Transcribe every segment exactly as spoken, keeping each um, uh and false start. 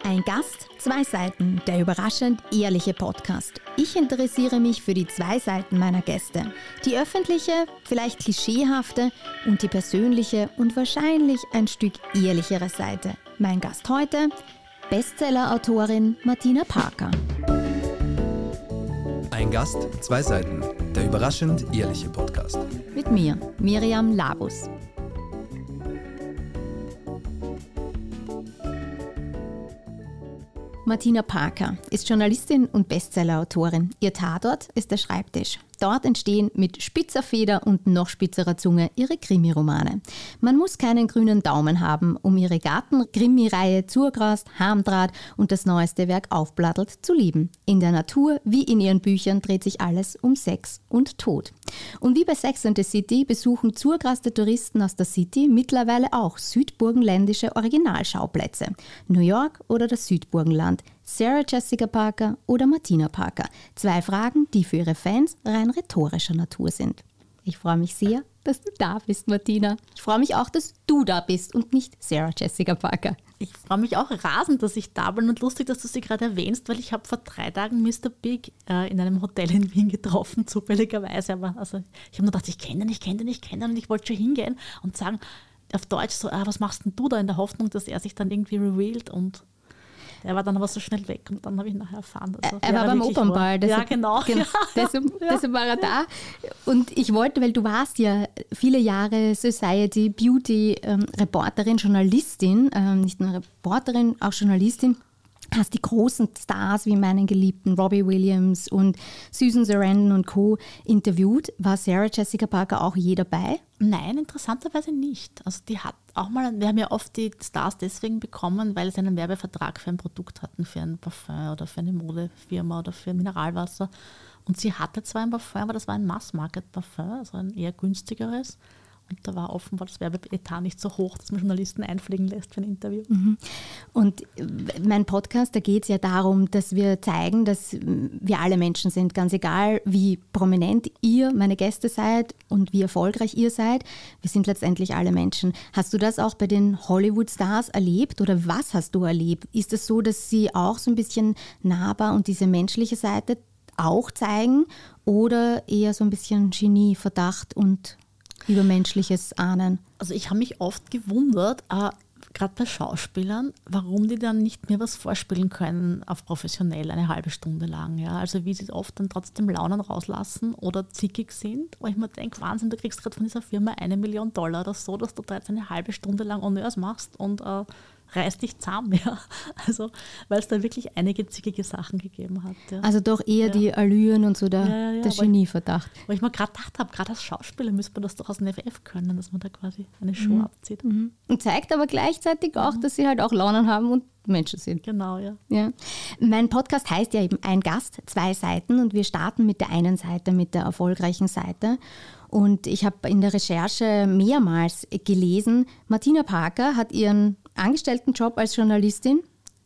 Ein Gast, zwei Seiten, der überraschend ehrliche Podcast. Ich interessiere mich für die zwei Seiten meiner Gäste. Die öffentliche, vielleicht klischeehafte und die persönliche und wahrscheinlich ein Stück ehrlichere Seite. Mein Gast heute, Bestseller-Autorin Martina Parker. Ein Gast, zwei Seiten, der überraschend ehrliche Podcast. Mit mir, Miriam Labus. Martina Parker ist Journalistin und Bestsellerautorin. Ihr Tatort ist der Schreibtisch. Dort entstehen mit spitzer Feder und noch spitzerer Zunge ihre Krimiromane. Man muss keinen grünen Daumen haben, um ihre Garten-Krimi-Reihe Zurgrast, Harmdraht und das neueste Werk Aufblattelt zu lieben. In der Natur wie in ihren Büchern dreht sich alles um Sex und Tod. Und wie bei Sex and the City besuchen Zurgraster Touristen aus der City mittlerweile auch südburgenländische Originalschauplätze. New York oder das Südburgenland. Sarah Jessica Parker oder Martina Parker. Zwei Fragen, die für ihre Fans rein rhetorischer Natur sind. Ich freue mich sehr, dass du da bist, Martina. Ich freue mich auch, dass du da bist und nicht Sarah Jessica Parker. Ich freue mich auch rasend, dass ich da bin und lustig, dass du sie gerade erwähnst, weil ich habe vor drei Tagen Mister Big äh, in einem Hotel in Wien getroffen, zufälligerweise. Aber also, ich habe nur gedacht, ich kenne den, ich kenne den, ich kenne den und ich wollte schon hingehen und sagen auf Deutsch so, ah, was machst denn du da, in der Hoffnung, dass er sich dann irgendwie revealed, und er war dann aber so schnell weg und dann habe ich nachher erfahren. Also, er war beim Opernball. Ja, genau. genau. Ja. Deshalb, Ja. deshalb war er da. Und ich wollte, weil du warst ja viele Jahre Society Beauty ähm, Reporterin, Journalistin, ähm, nicht nur Reporterin, auch Journalistin, hast die großen Stars wie meinen geliebten Robbie Williams und Susan Sarandon und Co. interviewt. War Sarah Jessica Parker auch je dabei? Nein, interessanterweise nicht. Also die hat auch mal, wir haben ja oft die Stars deswegen bekommen, weil sie einen Werbevertrag für ein Produkt hatten, für ein Parfum oder für eine Modefirma oder für Mineralwasser. Und sie hatte zwar ein Parfum, aber das war ein Mass-Market-Parfum, also ein eher günstigeres. Und da war offenbar das Werbeetat nicht so hoch, dass man Journalisten einfliegen lässt für ein Interview. Und mein Podcast, da geht es ja darum, dass wir zeigen, dass wir alle Menschen sind, ganz egal, wie prominent ihr, meine Gäste seid und wie erfolgreich ihr seid. Wir sind letztendlich alle Menschen. Hast du das auch bei den Hollywood-Stars erlebt oder was hast du erlebt? Ist es so, dass sie auch so ein bisschen nahbar und diese menschliche Seite auch zeigen oder eher so ein bisschen Genie, Verdacht und Übermenschliches ahnen? Also ich habe mich oft gewundert, äh, gerade bei Schauspielern, warum die dann nicht mehr was vorspielen können auf professionell eine halbe Stunde lang. Ja? Also wie sie oft dann trotzdem Launen rauslassen oder zickig sind, wo ich mir denke, Wahnsinn, du kriegst gerade von dieser Firma eine Million Dollar oder so, dass du da jetzt eine halbe Stunde lang Honneurs machst und äh, reiß dich zahm, ja. Also, weil es da wirklich einige zickige Sachen gegeben hat. Ja. Also doch eher ja. die Allüren und so der, ja, ja, ja, der Genieverdacht. Weil ich mir gerade gedacht habe, gerade als Schauspieler müsste man das doch aus dem F F können, dass man da quasi eine Show mhm. abzieht. Mhm. Und zeigt aber gleichzeitig auch, mhm. dass sie halt auch Launen haben und Menschen sind. Genau, ja. ja. Mein Podcast heißt ja eben Ein Gast, zwei Seiten und wir starten mit der einen Seite, mit der erfolgreichen Seite. Und ich habe in der Recherche mehrmals gelesen, Martina Parker hat ihren Angestelltenjob als Journalistin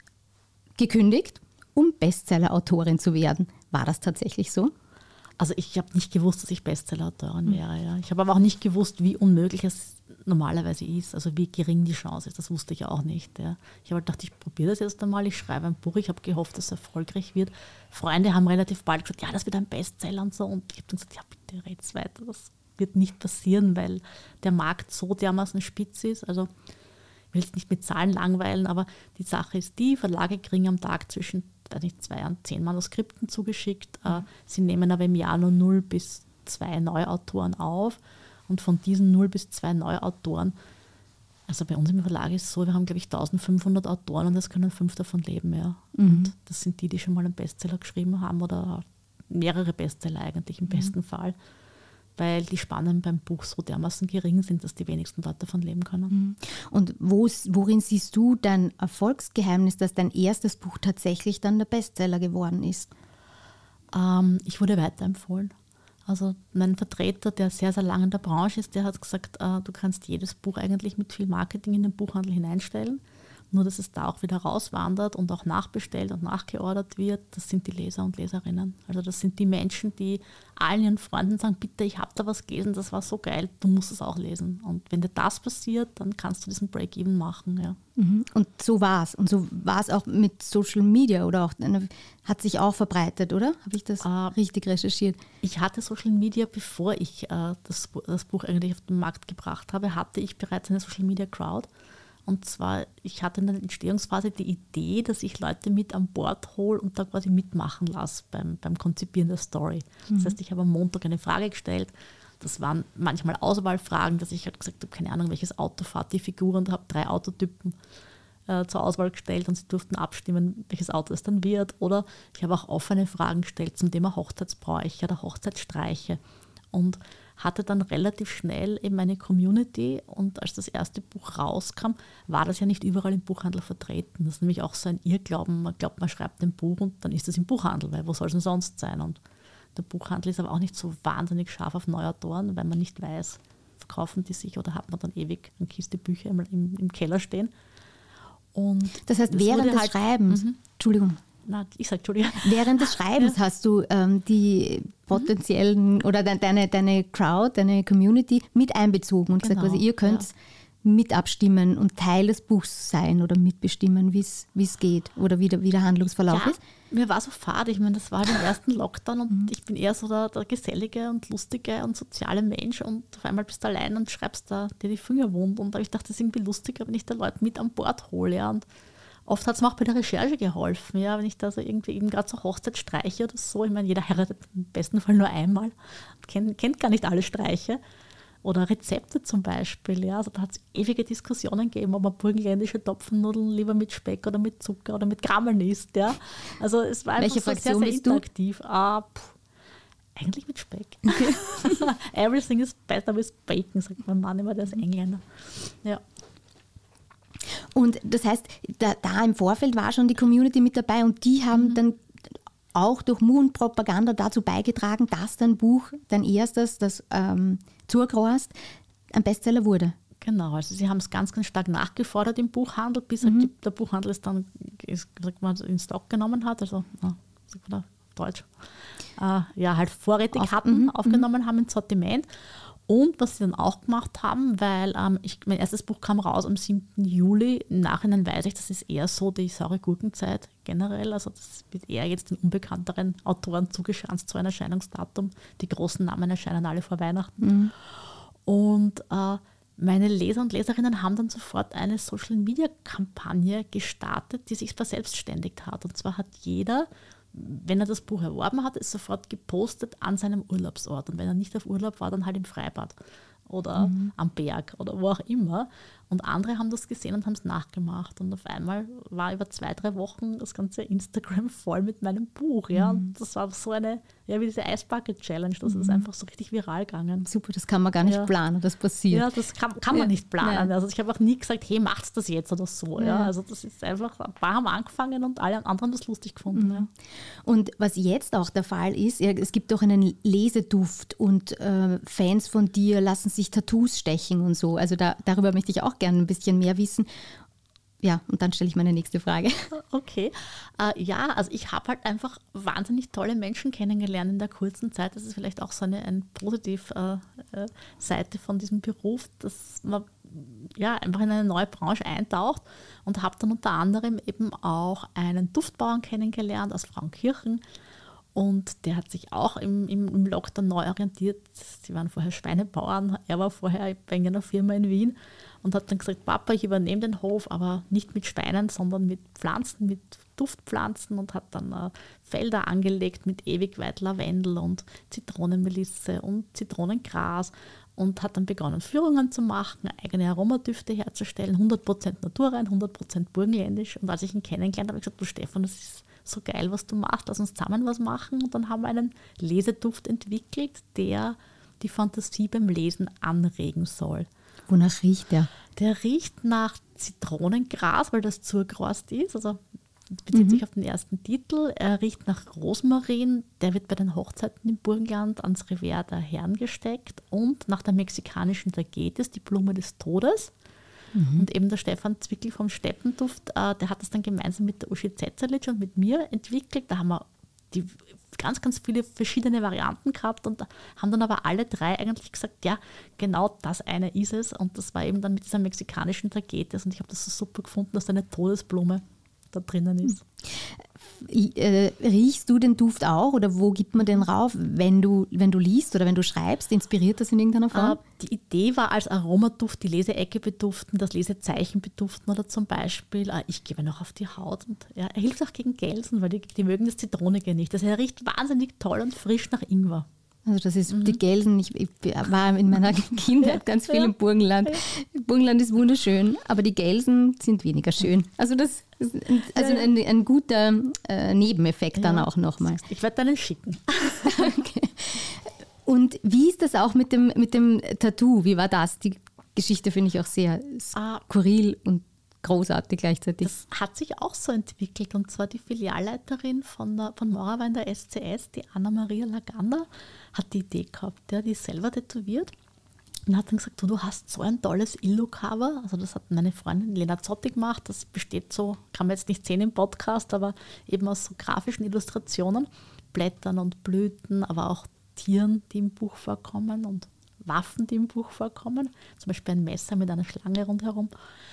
gekündigt, um Bestseller-Autorin zu werden. War das tatsächlich so? Also ich habe nicht gewusst, dass ich Bestseller-Autorin wäre. Ja. Ich habe aber auch nicht gewusst, wie unmöglich es normalerweise ist, also wie gering die Chance ist. Das wusste ich ja auch nicht. Ja. Ich habe halt gedacht, ich probiere das jetzt einmal, ich schreibe ein Buch, ich habe gehofft, dass es erfolgreich wird. Freunde haben relativ bald gesagt, ja, das wird ein Bestseller und so. Und ich habe dann gesagt, ja, bitte red's weiter, das wird nicht passieren, weil der Markt so dermaßen spitz ist. Also ich will jetzt nicht mit Zahlen langweilen, aber die Sache ist die, Verlage kriegen am Tag zwischen weiß nicht, zwei und zehn Manuskripten zugeschickt. Mhm. Sie nehmen aber im Jahr nur null bis zwei Neuautoren auf. Und von diesen null bis zwei Neuautoren, also bei uns im Verlag ist es so, wir haben, glaube ich, eintausendfünfhundert Autoren und es können fünf davon leben. Ja. Mhm. Und das sind die, die schon mal einen Bestseller geschrieben haben oder mehrere Bestseller eigentlich im mhm. besten Fall. Weil die Spannen beim Buch so dermaßen gering sind, dass die wenigsten Leute davon leben können. Und wo, worin siehst du dein Erfolgsgeheimnis, dass dein erstes Buch tatsächlich dann der Bestseller geworden ist? Ähm, ich wurde weiterempfohlen. Also mein Vertreter, der sehr, sehr lange in der Branche ist, der hat gesagt, äh, du kannst jedes Buch eigentlich mit viel Marketing in den Buchhandel hineinstellen. Nur, dass es da auch wieder rauswandert und auch nachbestellt und nachgeordert wird, das sind die Leser und Leserinnen. Also das sind die Menschen, die allen ihren Freunden sagen, bitte, ich habe da was gelesen, das war so geil, du musst es auch lesen. Und wenn dir das passiert, dann kannst du diesen Break-Even machen. Ja. Mhm. Und so war es. Und so war es auch mit Social Media oder auch, hat sich auch verbreitet, oder? Habe ich das äh, richtig recherchiert? Ich hatte Social Media, bevor ich äh, das, das Buch eigentlich auf den Markt gebracht habe, hatte ich bereits eine Social Media Crowd. Und zwar, ich hatte in der Entstehungsphase die Idee, dass ich Leute mit an Bord hole und da quasi mitmachen lasse beim, beim Konzipieren der Story. Mhm. Das heißt, ich habe am Montag eine Frage gestellt. Das waren manchmal Auswahlfragen, dass ich halt gesagt habe, keine Ahnung, welches Auto fahrt die Figur, und habe drei Autotypen äh, zur Auswahl gestellt und sie durften abstimmen, welches Auto es dann wird. Oder ich habe auch offene Fragen gestellt zum Thema Hochzeitsbräuche oder Hochzeitsstreiche. Und hatte dann relativ schnell eben eine Community, und als das erste Buch rauskam, war das ja nicht überall im Buchhandel vertreten. Das ist nämlich auch so ein Irrglauben, man glaubt, man schreibt ein Buch und dann ist es im Buchhandel, weil wo soll es denn sonst sein? Und der Buchhandel ist aber auch nicht so wahnsinnig scharf auf Neuautoren, weil man nicht weiß, verkaufen die sich oder hat man dann ewig eine Kiste Bücher im, im, im Keller stehen. Und das heißt, während des halt, Schreibens, mhm. Entschuldigung, Na, ich sag Entschuldigung. Während des Schreibens ja. hast du ähm, die potenziellen oder de- deine, deine Crowd, deine Community mit einbezogen und genau, gesagt, quasi, ihr könnt ja. mit abstimmen und Teil des Buchs sein oder mitbestimmen, wie es geht oder wie der, wie der Handlungsverlauf ja, ist. Mir war so fad, ich meine, das war im ersten Lockdown und mhm. ich bin eher so der, der gesellige und lustige und soziale Mensch, und auf einmal bist du allein und schreibst da dir die Finger wund, und da habe ich gedacht, das ist irgendwie lustiger, wenn ich da Leute mit an Bord hole. Ja, und oft hat es mir auch bei der Recherche geholfen, ja, wenn ich da so irgendwie eben gerade so Hochzeitsstreiche oder so, ich meine, jeder heiratet im besten Fall nur einmal, kennt, kennt gar nicht alle Streiche. Oder Rezepte zum Beispiel, ja, also da hat es ewige Diskussionen gegeben, ob man burgenländische Topfennudeln lieber mit Speck oder mit Zucker oder mit Krammeln isst, ja. Also es war Welche einfach so Fraktion sehr, sehr bist interaktiv. Du? Ah, eigentlich mit Speck. Okay. Everything is better with bacon, sagt mein Mann immer, der ist Engländer. Ja. Und das heißt, da, da im Vorfeld war schon die Community mit dabei, und die haben mhm. dann auch durch Mundpropaganda dazu beigetragen, dass dein Buch, dein erstes, das ähm, Zurgrost, ein Bestseller wurde. Genau, also sie haben es ganz, ganz stark nachgefordert im Buchhandel, bis mhm. halt der Buchhandel es dann ist, man, in Stock genommen hat, also na, sagt man da auf Deutsch, äh, ja, halt vorrätig auf, hatten, m- aufgenommen m- haben ins Sortiment. Und was sie dann auch gemacht haben, weil ähm, ich, mein erstes Buch kam raus am siebten Juli. Im Nachhinein weiß ich, das ist eher so die saure Gurkenzeit generell. Also das wird eher jetzt den unbekannteren Autoren zugeschanzt, so ein Erscheinungsdatum. Die großen Namen erscheinen alle vor Weihnachten. Mhm. Und äh, meine Leser und Leserinnen haben dann sofort eine Social-Media-Kampagne gestartet, die sich verselbstständigt hat. Und zwar hat jeder, wenn er das Buch erworben hat, ist sofort gepostet an seinem Urlaubsort. Und wenn er nicht auf Urlaub war, dann halt im Freibad oder mhm. am Berg oder wo auch immer. Und andere haben das gesehen und haben es nachgemacht. Und auf einmal war über zwei, drei Wochen das ganze Instagram voll mit meinem Buch. Ja? Mhm. Und das war so eine, ja, wie diese Ice Bucket Challenge. Das mhm. ist einfach so richtig viral gegangen. Super, das kann man gar nicht ja. planen, das passiert. Ja, das kann, kann man nicht planen. Ja. Also ich habe auch nie gesagt, hey, macht's das jetzt oder so. Ja. Ja? Also das ist einfach, ein paar haben angefangen und alle anderen haben das lustig gefunden. Mhm. Ja. Und was jetzt auch der Fall ist, ja, es gibt doch einen Leseduft, und äh, Fans von dir lassen sich Tattoos stechen und so. Also da, darüber möchte ich auch gerne ein bisschen mehr wissen. Ja, und dann stelle ich meine nächste Frage. Okay. Äh, ja, also ich habe halt einfach wahnsinnig tolle Menschen kennengelernt in der kurzen Zeit. Das ist vielleicht auch so eine, eine positive äh, äh, Seite von diesem Beruf, dass man ja, einfach in eine neue Branche eintaucht, und habe dann unter anderem eben auch einen Duftbauern kennengelernt aus Frauenkirchen. Und der hat sich auch im, im, im Lockdown neu orientiert. Sie waren vorher Schweinebauern, er war vorher bei einer Firma in Wien und hat dann gesagt, Papa, ich übernehme den Hof, aber nicht mit Schweinen, sondern mit Pflanzen, mit Duftpflanzen, und hat dann äh, Felder angelegt mit Ewigweit Lavendel und Zitronenmelisse und Zitronengras, und hat dann begonnen, Führungen zu machen, eigene Aromadüfte herzustellen, hundert Prozent naturrein, hundert Prozent burgenländisch. Und als ich ihn kennengelernt habe, habe ich gesagt, du Stefan, das ist so geil, was du machst, lass uns zusammen was machen. Und dann haben wir einen Leseduft entwickelt, der die Fantasie beim Lesen anregen soll. Wonach riecht der? Der riecht nach Zitronengras, weil das Zurgrost ist, also bezieht mhm. sich auf den ersten Titel. Er riecht nach Rosmarin, der wird bei den Hochzeiten im Burgenland ans Revier der Herren gesteckt, und nach der mexikanischen Tagetes, die Blume des Todes. Mhm. Und eben der Stefan Zwickel vom Steppenduft, äh, der hat das dann gemeinsam mit der Uschi Zetzerlitsch und mit mir entwickelt. Da haben wir die ganz, ganz viele verschiedene Varianten gehabt und haben dann aber alle drei eigentlich gesagt, ja, genau das eine ist es. Und das war eben dann mit dieser mexikanischen Tagetes und ich habe das so super gefunden, dass da eine Todesblume da drinnen ist. Äh, riechst du den Duft auch oder wo gibt man den rauf, wenn du, wenn du liest oder wenn du schreibst? Inspiriert das in irgendeiner Form? Äh, die Idee war als Aromaduft die Leseecke beduften, das Lesezeichen beduften oder zum Beispiel, äh, ich gebe noch auf die Haut und ja, er hilft auch gegen Gelsen, weil die, die mögen das Zitronige nicht. Also er riecht wahnsinnig toll und frisch nach Ingwer. Also das ist mhm. die Gelsen, ich, ich war in meiner Kindheit ganz viel im Burgenland. Burgenland ist wunderschön, aber die Gelsen sind weniger schön. Also das ist ein, also ein, ein guter äh, Nebeneffekt dann ja. auch nochmal. Ich werde deinen schicken. Okay. Und wie ist das auch mit dem, mit dem Tattoo? Wie war das? Die Geschichte finde ich auch sehr skurril und großartig gleichzeitig. Das hat sich auch so entwickelt und zwar die Filialleiterin von, der, von Morawa in der S C S, die Anna-Maria Laganda, hat die Idee gehabt, ja, die ist selber tätowiert und hat dann gesagt, du, du hast so ein tolles Illu-Cover, also das hat meine Freundin Lena Zotti gemacht, das besteht so, kann man jetzt nicht sehen im Podcast, aber eben aus so grafischen Illustrationen, Blättern und Blüten, aber auch Tieren, die im Buch vorkommen und Waffen, die im Buch vorkommen, zum Beispiel ein Messer mit einer Schlange rundherum.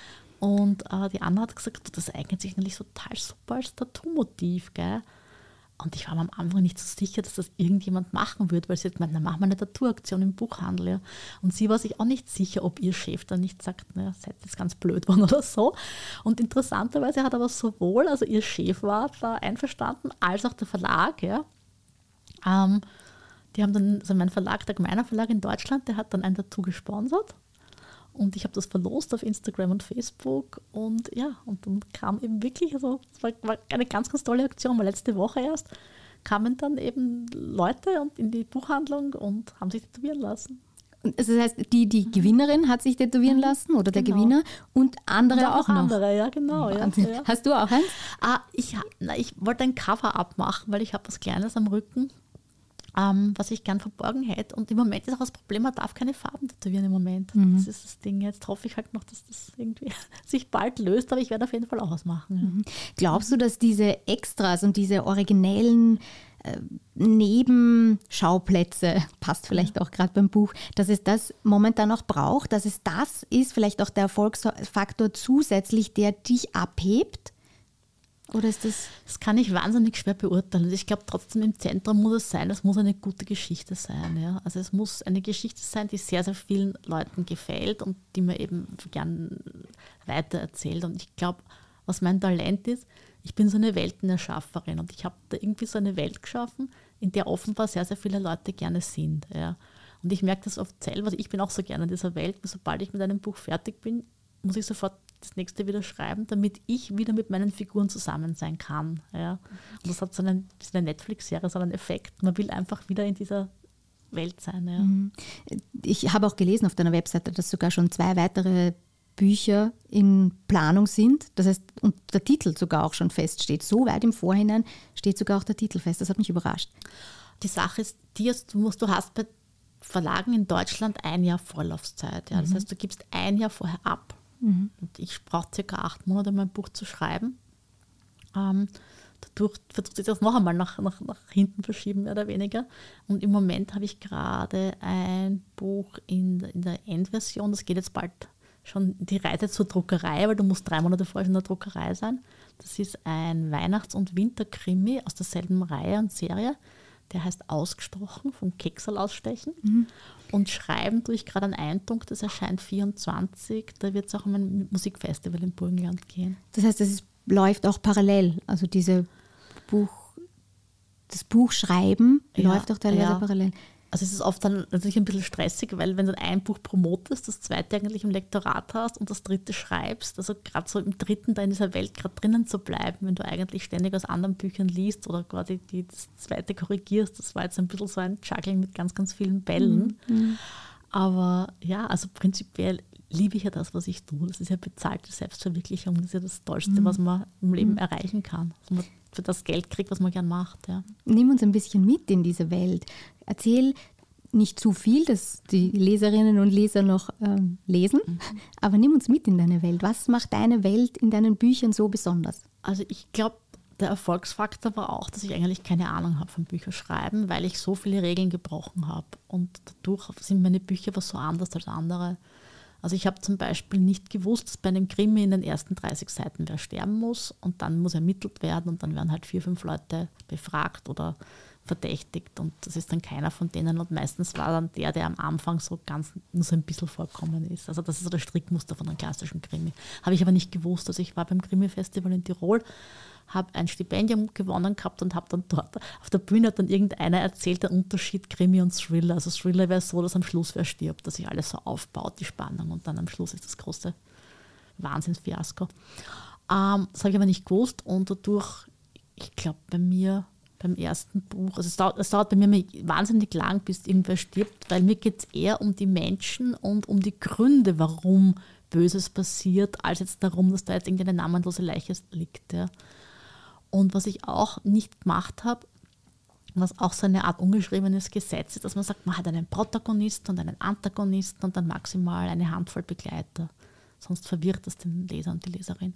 Und äh, die Anna hat gesagt, das eignet sich natürlich total super als Tattoo-Motiv, gell? Und ich war mir am Anfang nicht so sicher, dass das irgendjemand machen würde, weil sie hat gemeint, dann machen wir eine Tattoo-Aktion im Buchhandel. Ja. Und sie war sich auch nicht sicher, ob ihr Chef dann nicht sagt, naja, seid jetzt ganz blöd worden oder so. Und interessanterweise hat aber sowohl, also ihr Chef war da einverstanden, als auch der Verlag, ja. Ähm, die haben dann, also mein Verlag, der Gemeiner Verlag in Deutschland, der hat dann ein Tattoo gesponsert. Und ich habe das verlost auf Instagram und Facebook und ja, und dann kam eben wirklich, also es war, war eine ganz, ganz tolle Aktion, weil letzte Woche erst kamen dann eben Leute und in die Buchhandlung und haben sich tätowieren lassen. Also das heißt, die, die Gewinnerin hat sich tätowieren lassen oder der genau. Gewinner und andere und auch, auch noch? andere, ja genau. Ja, ja. Hast du auch eins? Ah, ich, na, ich wollte ein Cover abmachen, weil ich habe was Kleines am Rücken. Ähm, was ich gern verborgen hätte. Und im Moment ist auch das Problem, man darf keine Farben tätowieren im Moment. Mhm. Das ist das Ding. Jetzt hoffe ich halt noch, dass das irgendwie sich bald löst, aber ich werde auf jeden Fall auch was machen. Ja. Mhm. Glaubst du, dass diese Extras und diese originellen äh, Nebenschauplätze, passt vielleicht ja. auch gerade beim Buch, dass es das momentan noch braucht, dass es das ist, vielleicht auch der Erfolgsfaktor zusätzlich, der dich abhebt? Oder ist das? Das kann ich wahnsinnig schwer beurteilen. Ich glaube trotzdem, im Zentrum muss es sein, es muss eine gute Geschichte sein. Ja? Also es muss eine Geschichte sein, die sehr, sehr vielen Leuten gefällt und die man eben gern weitererzählt. Und ich glaube, was mein Talent ist, ich bin so eine Weltenerschafferin und ich habe da irgendwie so eine Welt geschaffen, in der offenbar sehr, sehr viele Leute gerne sind. Ja? Und ich merke das oft selber, also ich bin auch so gerne in dieser Welt, sobald ich mit einem Buch fertig bin, muss ich sofort das nächste wieder schreiben, damit ich wieder mit meinen Figuren zusammen sein kann. Ja. Und das hat so einen, das ist eine Netflix-Serie, so einen Effekt. Man will einfach wieder in dieser Welt sein. Ja. Ich habe auch gelesen auf deiner Webseite, dass sogar schon zwei weitere Bücher in Planung sind. Das heißt, und der Titel sogar auch schon feststeht. So weit im Vorhinein steht sogar auch der Titel fest. Das hat mich überrascht. Die Sache ist, die, du, musst, du hast bei Verlagen in Deutschland ein Jahr Vorlaufzeit. Ja. Das mhm. heißt, du gibst ein Jahr vorher ab. Mhm. Und ich brauche circa acht Monate, um mein Buch zu schreiben. Ähm, dadurch versuche ich das noch einmal nach, nach, nach hinten verschieben, mehr oder weniger. Und im Moment habe ich gerade ein Buch in, in der Endversion, das geht jetzt bald schon die Reise zur Druckerei, weil du musst drei Monate vorher in der Druckerei sein. Das ist ein Weihnachts- und Winterkrimi aus derselben Reihe und Serie. Der heißt Ausgesprochen, von Keksal ausstechen. Mhm. Und schreiben tue ich gerade an Eindruck, das erscheint vierundzwanzig. Da wird es auch um ein Musikfestival im Burgenland gehen. Das heißt, es läuft auch parallel. Also diese Buch, das Buchschreiben ja, läuft auch teilweise ja. parallel. Also es ist oft dann natürlich ein bisschen stressig, weil wenn du ein Buch promotest, das zweite eigentlich im Lektorat hast und das dritte schreibst, also gerade so im dritten da in dieser Welt gerade drinnen zu bleiben, wenn du eigentlich ständig aus anderen Büchern liest oder quasi die, das zweite korrigierst, das war jetzt ein bisschen so ein Juggling mit ganz, ganz vielen Bällen. Mhm. Aber ja, also prinzipiell liebe ich ja das, was ich tue. Das ist ja bezahlte Selbstverwirklichung, das ist ja das Tollste, mhm. was man im Leben mhm. erreichen kann. Dass man für das Geld kriegt, was man gern macht. Ja. Nimm uns ein bisschen mit in diese Welt. Erzähl, nicht zu viel, dass die Leserinnen und Leser noch ähm, lesen, mhm. aber nimm uns mit in deine Welt. Was macht deine Welt in deinen Büchern so besonders? Also ich glaube, der Erfolgsfaktor war auch, dass ich eigentlich keine Ahnung habe von Bücherschreiben, weil ich so viele Regeln gebrochen habe. Und dadurch sind meine Bücher was so anders als andere. Also ich habe zum Beispiel nicht gewusst, dass bei einem Krimi in den ersten dreißig Seiten wer sterben muss und dann muss ermittelt werden und dann werden halt vier, fünf Leute befragt oder verdächtigt und das ist dann keiner von denen und meistens war dann der, der am Anfang so ganz nur so ein bisschen vorkommen ist. Also das ist so das Strickmuster von einem klassischen Krimi. Habe ich aber nicht gewusst. Also ich war beim Krimi-Festival in Tirol, habe ein Stipendium gewonnen gehabt und habe dann dort auf der Bühne hat dann irgendeiner erzählt, der Unterschied Krimi und Thriller. Also Thriller wäre so, dass am Schluss wer stirbt, dass sich alles so aufbaut, die Spannung und dann am Schluss ist das große Wahnsinnsfiasko. Ähm, das habe ich aber nicht gewusst und dadurch, ich glaube bei mir beim ersten Buch, also es dauert, es dauert bei mir wahnsinnig lang, bis irgendwer stirbt, weil mir geht es eher um die Menschen und um die Gründe, warum Böses passiert, als jetzt darum, dass da jetzt irgendeine namenlose Leiche liegt. Ja. Und was ich auch nicht gemacht habe, was auch so eine Art ungeschriebenes Gesetz ist, dass man sagt, man hat einen Protagonisten und einen Antagonisten und dann maximal eine Handvoll Begleiter. Sonst verwirrt das den Leser und die Leserin.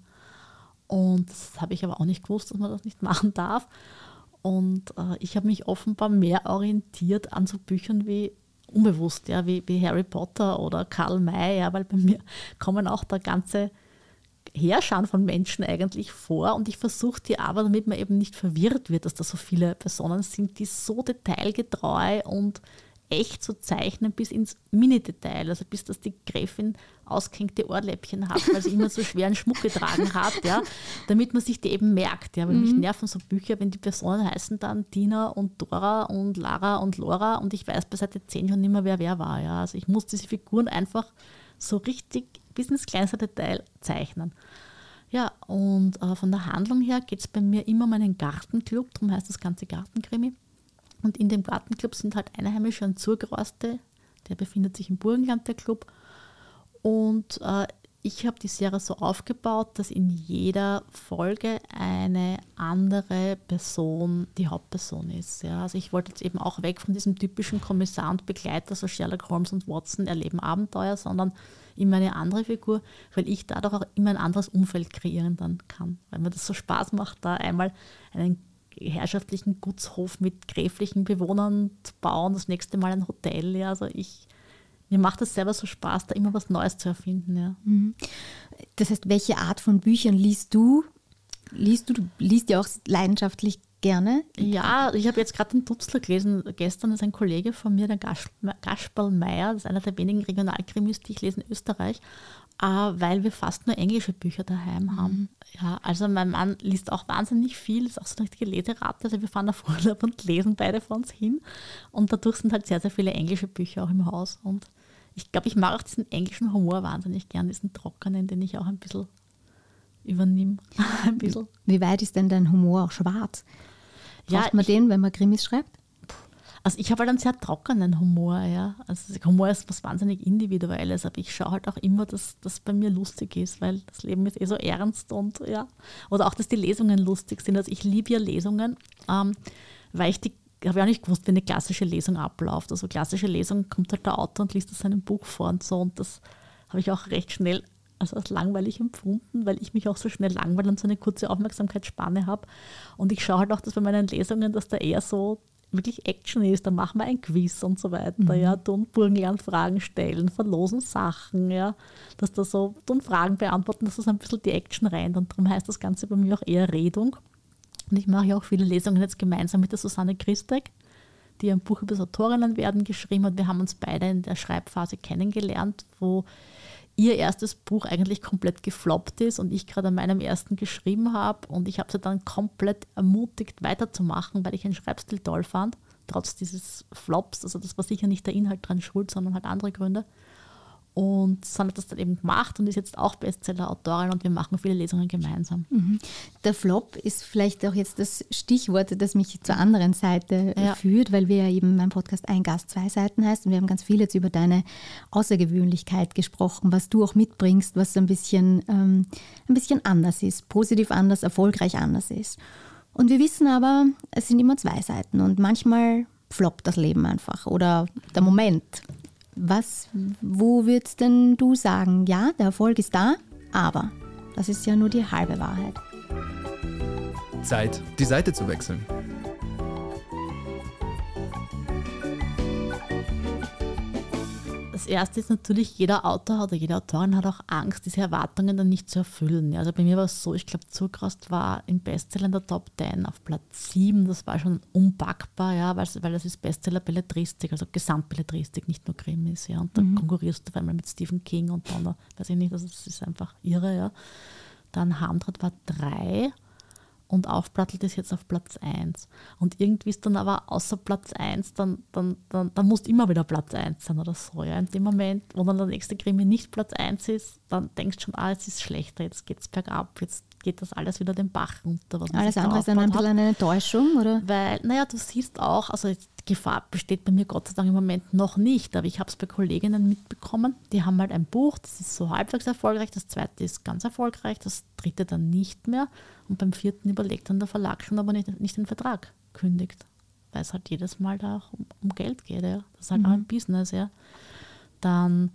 Und das habe ich aber auch nicht gewusst, dass man das nicht machen darf. Und äh, ich habe mich offenbar mehr orientiert an so Büchern wie unbewusst, ja, wie, wie Harry Potter oder Karl May, ja, weil bei mir kommen auch da ganze Heerscharen von Menschen eigentlich vor und ich versuche die aber, damit man eben nicht verwirrt wird, dass da so viele Personen sind, die so detailgetreu und echt zu zeichnen bis ins Mini-Detail, also bis dass die Gräfin ausgehängte Ohrläppchen hat, weil sie immer so schweren Schmuck getragen hat, ja, damit man sich die eben merkt. Ja, weil mhm. mich nerven so Bücher, wenn die Personen heißen dann Tina und Dora und Lara und Laura und ich weiß bei Seite zehn schon nicht mehr, wer wer war. Ja. Also ich muss diese Figuren einfach so richtig bis ins kleinste Detail zeichnen. Ja, und äh, von der Handlung her geht es bei mir immer um einen Gartenclub, darum heißt das ganze Gartenkrimi. Und in dem Gartenclub sind halt Einheimische und Zugereiste, der befindet sich im Burgenland, der Club. Und äh, ich habe die Serie so aufgebaut, dass in jeder Folge eine andere Person die Hauptperson ist. Ja. Also ich wollte jetzt eben auch weg von diesem typischen Kommissar und Begleiter, so Sherlock Holmes und Watson erleben Abenteuer, sondern immer eine andere Figur, weil ich dadurch auch immer ein anderes Umfeld kreieren dann kann. Weil mir das so Spaß macht, da einmal einen herrschaftlichen Gutshof mit gräflichen Bewohnern zu bauen, das nächste Mal ein Hotel. Ja. Also ich, mir macht es selber so Spaß, da immer was Neues zu erfinden. Ja. Das heißt, welche Art von Büchern liest du? Liest du, du liest ja auch leidenschaftlich gerne? Ja, ich habe jetzt gerade den Tutzler gelesen. Gestern ist ein Kollege von mir, der Gasperl Meyer, das ist einer der wenigen Regionalkrimis, die ich lese in Österreich, weil wir fast nur englische Bücher daheim haben. Mhm. Ja, also mein Mann liest auch wahnsinnig viel, ist auch so eine richtige Leserate. Also wir fahren auf Urlaub und lesen beide vor uns hin. Und dadurch sind halt sehr, sehr viele englische Bücher auch im Haus. Und ich glaube, ich mag auch diesen englischen Humor wahnsinnig gern, diesen trockenen, den ich auch ein bisschen übernehme. ein bisschen. Wie weit ist denn dein Humor auch schwarz? Braucht ja, man ich, den, wenn man Krimis schreibt? Also ich habe halt einen sehr trockenen Humor, ja. Also Humor ist was wahnsinnig Individuelles, aber ich schaue halt auch immer, dass das bei mir lustig ist, weil das Leben ist eh so ernst und ja. Oder auch, dass die Lesungen lustig sind. Also ich liebe ja Lesungen, ähm, weil ich die, habe ja auch nicht gewusst, wie eine klassische Lesung abläuft. Also klassische Lesung kommt halt der Autor und liest aus seinem Buch vor und so und das habe ich auch recht schnell also als langweilig empfunden, weil ich mich auch so schnell langweile und so eine kurze Aufmerksamkeitsspanne habe. Und ich schaue halt auch, dass bei meinen Lesungen, dass da eher so wirklich Action ist, dann machen wir ein Quiz und so weiter, mhm. ja, tun Burgenland Fragen stellen, verlosen Sachen, ja, dass da so, tun Fragen beantworten, dass das ein bisschen die Action rein und darum heißt das Ganze bei mir auch eher Redung. Und ich mache ja auch viele Lesungen jetzt gemeinsam mit der Susanne Christek, die ein Buch über das Autorinnenwerden geschrieben hat. Wir haben uns beide in der Schreibphase kennengelernt, wo ihr erstes Buch eigentlich komplett gefloppt ist und ich gerade an meinem ersten geschrieben habe und ich habe sie dann komplett ermutigt weiterzumachen, weil ich ihren Schreibstil toll fand, trotz dieses Flops. Also das war sicher nicht der Inhalt dran schuld, sondern halt andere Gründe. Und Susanne hat das dann eben gemacht und ist jetzt auch Bestseller-Autorin und wir machen viele Lesungen gemeinsam. Mhm. Der Flop ist vielleicht auch jetzt das Stichwort, das mich zur anderen Seite ja. führt, weil wir ja eben mein Podcast Ein Gast, zwei Seiten heißt und wir haben ganz viel jetzt über deine Außergewöhnlichkeit gesprochen, was du auch mitbringst, was so ein bisschen, ähm, ein bisschen anders ist, positiv anders, erfolgreich anders ist. Und wir wissen aber, es sind immer zwei Seiten und manchmal floppt das Leben einfach oder der Moment. Was, wo würdest denn du sagen, ja, der Erfolg ist da, aber das ist ja nur die halbe Wahrheit. Zeit, die Seite zu wechseln. Das Erste ist natürlich, jeder Autor oder jede Autorin hat auch Angst, diese Erwartungen dann nicht zu erfüllen. Also bei mir war es so, ich glaube, Zurkrast war im Bestseller in der Top zehn auf Platz sieben. Das war schon unpackbar, ja, weil, weil das ist Bestseller-Belletristik, also Gesamtbelletristik, nicht nur Krimis. Ja, und dann mhm. konkurrierst du auf einmal mit Stephen King und dann, weiß ich nicht, also das ist einfach irre. Ja. Dann Harmdraht war drei. Und Aufplattelt ist jetzt auf Platz eins. Und irgendwie ist dann aber außer Platz eins, dann, dann, dann, dann muss immer wieder Platz eins sein oder so. Ja. In dem Moment, wo dann der nächste Krimi nicht Platz eins ist, dann denkst du schon, ah, es ist schlechter, jetzt geht es bergab, jetzt geht das alles wieder den Bach runter. Was alles andere ist dann ein bisschen eine Enttäuschung, oder? Weil, naja, du siehst auch, also die Gefahr besteht bei mir Gott sei Dank im Moment noch nicht, aber ich habe es bei Kolleginnen mitbekommen, die haben halt ein Buch, das ist so halbwegs erfolgreich, das zweite ist ganz erfolgreich, das dritte dann nicht mehr und beim vierten überlegt dann der Verlag schon, aber nicht, nicht den Vertrag kündigt, weil es halt jedes Mal da auch um, um Geld geht. Ja. Das ist halt mhm. auch ein Business. Ja. Dann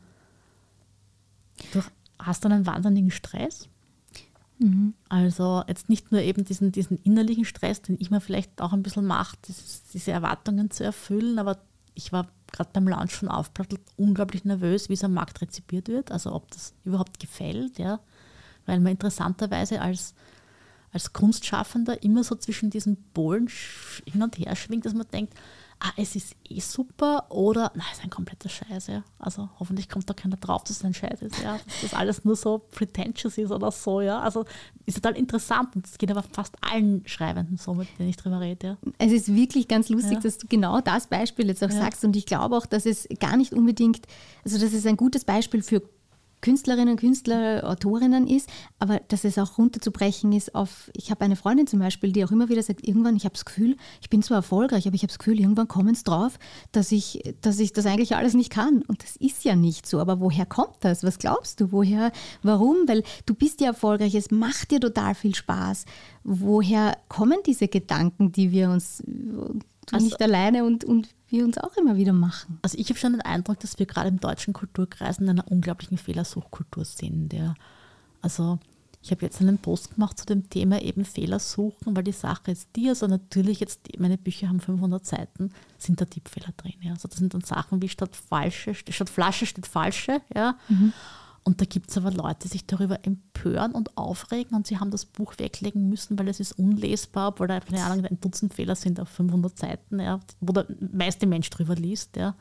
du hast dann einen wahnsinnigen Stress. Mhm. Also jetzt nicht nur eben diesen, diesen innerlichen Stress, den ich mir vielleicht auch ein bisschen mache, dieses, diese Erwartungen zu erfüllen, aber ich war gerade beim Launch von Aufplattelt unglaublich nervös, wie es am Markt rezipiert wird, also ob das überhaupt gefällt, ja, weil man interessanterweise als, als Kunstschaffender immer so zwischen diesen Polen hin und her schwingt, dass man denkt, ah, es ist eh super oder nein, es ist ein kompletter Scheiß. Ja. Also hoffentlich kommt da keiner drauf, dass es ein Scheiß ist, ja, dass das alles nur so pretentious ist oder so. Ja. Also ist total interessant und das geht aber fast allen Schreibenden so, mit denen ich drüber rede. Ja. Es ist wirklich ganz lustig, ja. dass du genau das Beispiel jetzt auch ja. sagst und ich glaube auch, dass es gar nicht unbedingt, also dass es ein gutes Beispiel für Künstlerinnen, Künstler, Autorinnen ist, aber dass es auch runterzubrechen ist auf, ich habe eine Freundin zum Beispiel, die auch immer wieder sagt, irgendwann, ich habe das Gefühl, ich bin zwar erfolgreich, aber ich habe das Gefühl, irgendwann kommen es drauf, dass ich, dass ich das eigentlich alles nicht kann. Und das ist ja nicht so. Aber woher kommt das? Was glaubst du? Woher? Warum? Weil du bist ja erfolgreich, es macht dir total viel Spaß. Woher kommen diese Gedanken, die wir uns also, nicht alleine und, und wir uns auch immer wieder machen? Also ich habe schon den Eindruck, dass wir gerade im deutschen Kulturkreis in einer unglaublichen Fehlersuchkultur sind. Ja. Also ich habe jetzt einen Post gemacht zu dem Thema eben Fehlersuchen, weil die Sache ist die, also natürlich jetzt, meine Bücher haben fünfhundert Seiten, sind da Tippfehler drin. Ja. Also das sind dann Sachen wie statt falsche, statt Flasche steht falsche. Ja. Mhm. Und da gibt es aber Leute, die sich darüber empören und aufregen und sie haben das Buch weglegen müssen, weil es ist unlesbar, obwohl da keine Ahnung, ein Dutzend Fehler sind auf fünfhundert Seiten, ja, wo der meiste Mensch drüber liest. Ja.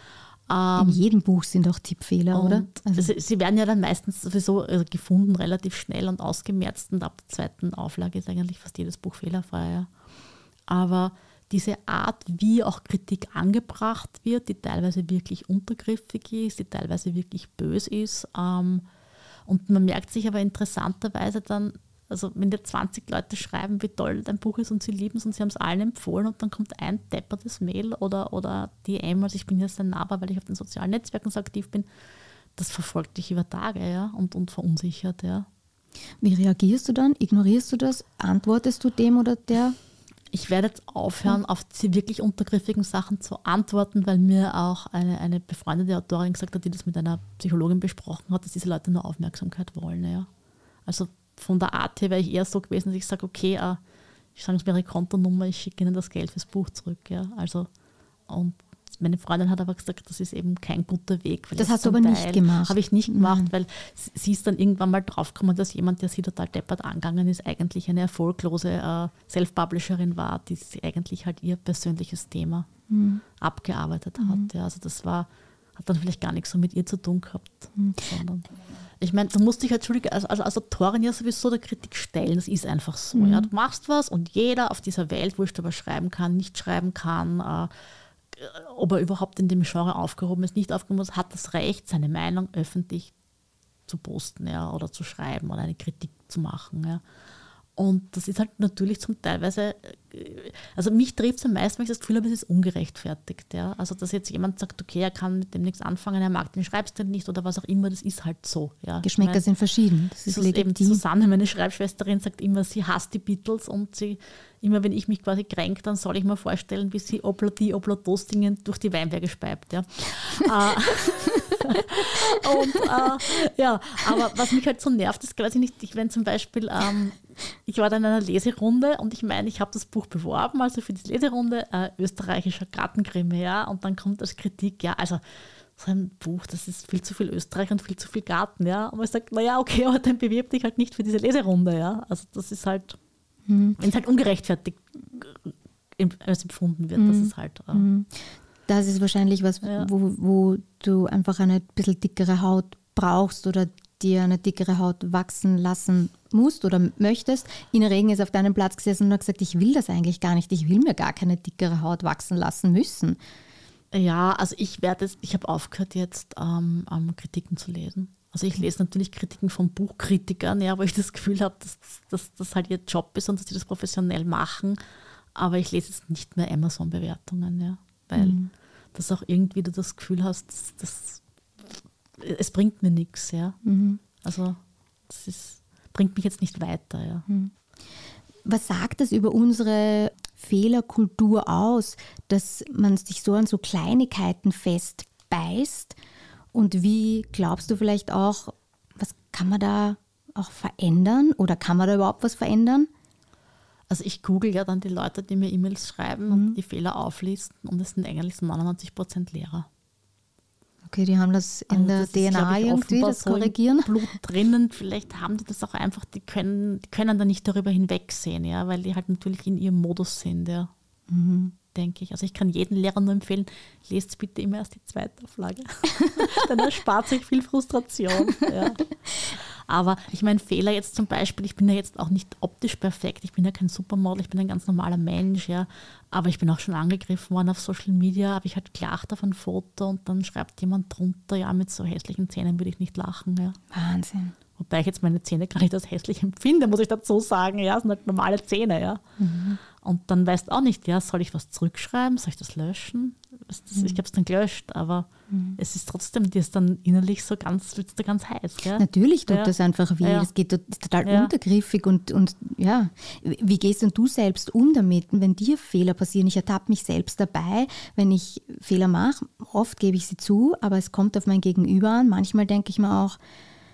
In jedem Buch sind auch Tippfehler, oder? Also sie, sie werden ja dann meistens sowieso gefunden, relativ schnell und ausgemerzt und ab der zweiten Auflage ist eigentlich fast jedes Buch fehlerfrei. Ja. Aber diese Art, wie auch Kritik angebracht wird, die teilweise wirklich untergriffig ist, die teilweise wirklich böse ist. Ähm, und man merkt sich aber interessanterweise dann, also wenn dir zwanzig Leute schreiben, wie toll dein Buch ist und sie lieben es und sie haben es allen empfohlen und dann kommt ein deppertes Mail oder, oder D M, also ich bin jetzt ein Nahbar, weil ich auf den sozialen Netzwerken so aktiv bin, das verfolgt dich über Tage, ja, und, und verunsichert. Ja. Wie reagierst du dann? Ignorierst du das? Antwortest du dem oder der? Ich werde jetzt aufhören, auf diese wirklich untergriffigen Sachen zu antworten, weil mir auch eine, eine befreundete Autorin gesagt hat, die das mit einer Psychologin besprochen hat, dass diese Leute nur Aufmerksamkeit wollen. Ja. Also von der Art her wäre ich eher so gewesen, dass ich sage, okay, äh, ich sage mir ihre Kontonummer, ich schicke ihnen das Geld fürs Buch zurück. Ja. Also, und meine Freundin hat aber gesagt, das ist eben kein guter Weg. Das hast du aber Teil nicht gemacht. Habe ich nicht gemacht, Nein. weil sie ist dann irgendwann mal draufgekommen, dass jemand, der sie total deppert angegangen ist, eigentlich eine erfolglose äh, Self-Publisherin war, die sie eigentlich halt ihr persönliches Thema mhm. abgearbeitet mhm. hat. Ja, also das war, hat dann vielleicht gar nichts so mit ihr zu tun gehabt. Mhm. Sondern ich meine, du musst dich halt, Entschuldige, also, also als Autorin ja sowieso der Kritik stellen, das ist einfach so. Mhm. Ja. Du machst was und jeder auf dieser Welt, wurscht, aber schreiben kann, nicht schreiben kann, äh, ob er überhaupt in dem Genre aufgehoben ist, nicht aufgehoben ist, hat das Recht, seine Meinung öffentlich zu posten, ja, oder zu schreiben oder eine Kritik zu machen. Ja. Und das ist halt natürlich zum Teilweise, also mich trifft es am meisten, weil ich das Gefühl habe, es ist ungerechtfertigt. Ja? Also dass jetzt jemand sagt, okay, er kann mit dem nichts anfangen, er mag den Schreibstil nicht oder was auch immer, das ist halt so. Ja? Geschmäcker meine, sind verschieden, das ist legitim. Eben Susanne, meine Schreibschwesterin, sagt immer, sie hasst die Beatles und sie, immer wenn ich mich quasi kränke, dann soll ich mir vorstellen, wie sie Obladi, Oblados singend durch die Weinberge speibt. Ja? Und äh, ja, aber was mich halt so nervt, ist, weiß ich nicht, ich, wenn zum Beispiel, ähm, ich war dann in einer Leserunde und ich meine, ich habe das Buch beworben, also für die Leserunde, äh, österreichischer Gartenkrimi, ja, und dann kommt als Kritik, ja, also so ein Buch, das ist viel zu viel Österreich und viel zu viel Garten, ja, und man sagt, naja, okay, aber dann bewirb dich halt nicht für diese Leserunde, ja, also das ist halt, hm. wenn es halt ungerechtfertigt empfunden wird, hm. das ist halt... Äh, hm. Das ist wahrscheinlich was, ja. wo, wo du einfach eine bisschen dickere Haut brauchst oder dir eine dickere Haut wachsen lassen musst oder möchtest. Ina Regen ist auf deinem Platz gesessen und hat gesagt, ich will das eigentlich gar nicht, ich will mir gar keine dickere Haut wachsen lassen müssen. Ja, also ich werde es, ich habe aufgehört jetzt ähm, ähm, Kritiken zu lesen. Also ich lese natürlich Kritiken von Buchkritikern, ja, wo ich das Gefühl habe, dass, dass das halt ihr Job ist und dass sie das professionell machen. Aber ich lese jetzt nicht mehr Amazon-Bewertungen, ja, weil mhm. dass auch irgendwie du das Gefühl hast, dass, dass, es bringt mir nichts. Ja. Mhm. Also das ist, bringt mich jetzt nicht weiter. Ja. Mhm. Was sagt das über unsere Fehlerkultur aus, dass man sich so an so Kleinigkeiten festbeißt? Und wie glaubst du vielleicht auch, was kann man da auch verändern oder kann man da überhaupt was verändern? Also ich google ja dann die Leute, die mir E-Mails schreiben mhm. und die Fehler auflisten und es sind eigentlich so neunundneunzig Prozent Lehrer. Okay, die haben das in also der das D N A ist, irgendwie, das so Korrigieren? Im Blut drinnen, vielleicht haben die das auch einfach, die können, die können da nicht darüber hinwegsehen, ja, weil die halt natürlich in ihrem Modus sind, ja, mhm. denke ich. Also ich kann jedem Lehrer nur empfehlen, lest bitte immer erst die zweite Auflage. Dann erspart sich viel Frustration, ja. Aber ich meine, Fehler jetzt zum Beispiel, ich bin ja jetzt auch nicht optisch perfekt, ich bin ja kein Supermodel, ich bin ein ganz normaler Mensch, ja. Aber ich bin auch schon angegriffen worden auf Social Media, habe ich halt gelacht auf ein Foto und dann schreibt jemand drunter, ja, mit so hässlichen Zähnen würde ich nicht lachen, ja. Wahnsinn. Wobei ich jetzt meine Zähne gar nicht als hässlich empfinde, muss ich dazu sagen, ja, das sind halt normale Zähne, ja. Mhm. Und dann weißt du auch nicht, ja, soll ich was zurückschreiben, soll ich das löschen? Das, das, mhm. Ich habe es dann gelöscht, aber mhm. es ist trotzdem, dir ist dann innerlich so ganz, wird da ganz heiß. Gell? Natürlich tut ja. das einfach weh, ja. es geht total ja. untergriffig und, und ja, wie gehst denn du selbst um damit, wenn dir Fehler passieren? Ich ertappe mich selbst dabei, wenn ich Fehler mache, oft gebe ich sie zu, aber es kommt auf mein Gegenüber an. Manchmal denke ich mir auch,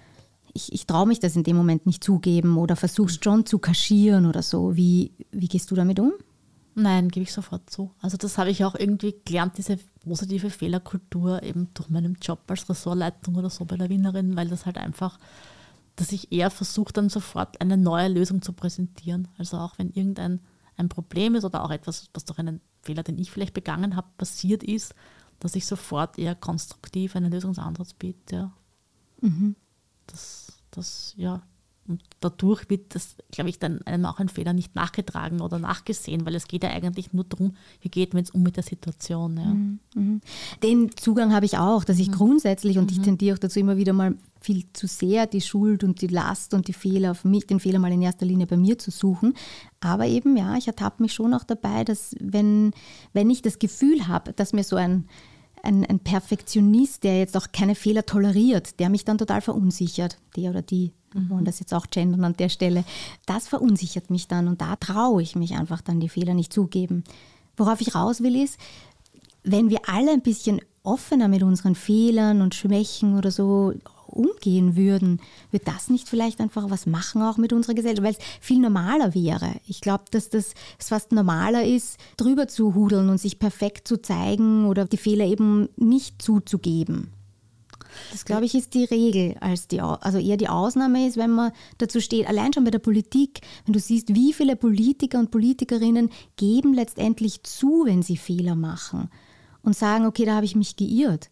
ich, ich traue mich das in dem Moment nicht zugeben oder versuche es schon zu kaschieren oder so. Wie, wie gehst du damit um? Nein, gebe ich sofort zu. Also das habe ich auch irgendwie gelernt, diese positive Fehlerkultur eben durch meinen Job als Ressortleitung oder so bei der Wienerin, weil das halt einfach, dass ich eher versuche, dann sofort eine neue Lösung zu präsentieren. Also auch wenn irgendein ein Problem ist oder auch etwas, was durch einen Fehler, den ich vielleicht begangen habe, passiert ist, dass ich sofort eher konstruktiv einen Lösungsansatz biete. Ja. Mhm. Das, das, ja. Und dadurch wird das, glaube ich, dann einem auch ein Fehler nicht nachgetragen oder nachgesehen, weil es geht ja eigentlich nur darum, wie geht man jetzt um mit der Situation. Ja. Mhm. Den Zugang habe ich auch, dass ich mhm. grundsätzlich, und mhm. ich tendiere auch dazu immer wieder mal viel zu sehr die Schuld und die Last und die Fehler auf mich, den Fehler mal in erster Linie bei mir zu suchen. Aber eben, ja, ich ertappe mich schon auch dabei, dass wenn, wenn ich das Gefühl habe, dass mir so ein Ein, ein Perfektionist, der jetzt auch keine Fehler toleriert, der mich dann total verunsichert, der oder die, wir wollen das jetzt auch gendern an der Stelle, das verunsichert mich dann und da traue ich mich einfach dann die Fehler nicht zugeben. Worauf ich raus will ist, wenn wir alle ein bisschen offener mit unseren Fehlern und Schwächen oder so umgehen würden, wird das nicht vielleicht einfach was machen auch mit unserer Gesellschaft, weil es viel normaler wäre. Ich glaube, dass das fast normaler ist, drüber zu hudeln und sich perfekt zu zeigen oder die Fehler eben nicht zuzugeben. Das, glaube ich, ist die Regel, als die, also eher die Ausnahme ist, wenn man dazu steht, allein schon bei der Politik, wenn du siehst, wie viele Politiker und Politikerinnen geben letztendlich zu, wenn sie Fehler machen und sagen, okay, da habe ich mich geirrt.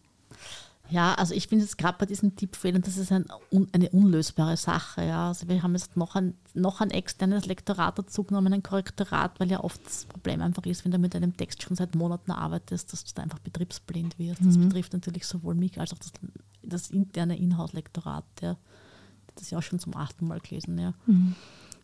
Ja, also ich finde jetzt gerade bei diesen Tippfehlern, das ist ein, eine unlösbare Sache. Ja. Also wir haben jetzt noch ein, noch ein externes Lektorat dazu genommen, ein Korrektorat, weil ja oft das Problem einfach ist, wenn du mit einem Text schon seit Monaten arbeitest, dass du da einfach betriebsblind wirst. Das mhm. betrifft natürlich sowohl mich als auch das, das interne Inhouse-Lektorat. Ja. Das ist ja auch schon zum achten Mal gelesen. Ja. Mhm.